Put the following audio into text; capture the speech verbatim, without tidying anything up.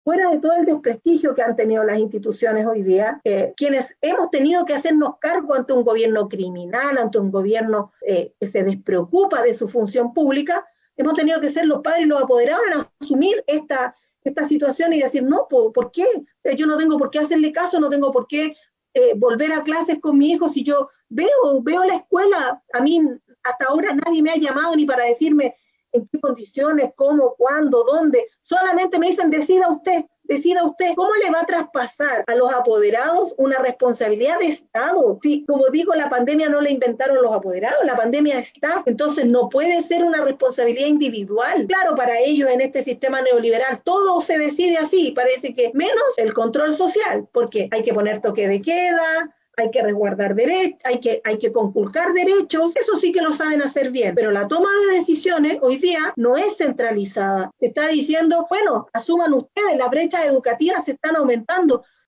fuera de todo el desprestigio que han tenido las instituciones hoy día, eh, quienes hemos tenido que hacernos cargo ante un gobierno criminal, ante un gobierno eh, que se despreocupa de su función pública, hemos tenido que ser los padres y los apoderados en asumir esta, esta situación y decir, no, ¿por, ¿por qué? O sea, yo no tengo por qué hacerle caso, no tengo por qué eh, volver a clases con mi hijo si yo veo, veo la escuela. A mí hasta ahora nadie me ha llamado ni para decirme en qué condiciones, cómo, cuándo, dónde. Solamente me dicen, decida usted, decida usted. ¿Cómo le va a traspasar a los apoderados una responsabilidad de Estado? Si, como digo, la pandemia no la inventaron los apoderados, la pandemia está. Entonces no puede ser una responsabilidad individual. Claro, para ellos en este sistema neoliberal todo se decide así, parece que menos el control social, porque hay que poner toque de queda, hay que resguardar derechos, hay que, hay que conculcar derechos, eso sí que lo saben hacer bien, pero la toma de decisiones hoy día no es centralizada. Se está diciendo, bueno, asuman ustedes, las brechas educativas se están aumentando.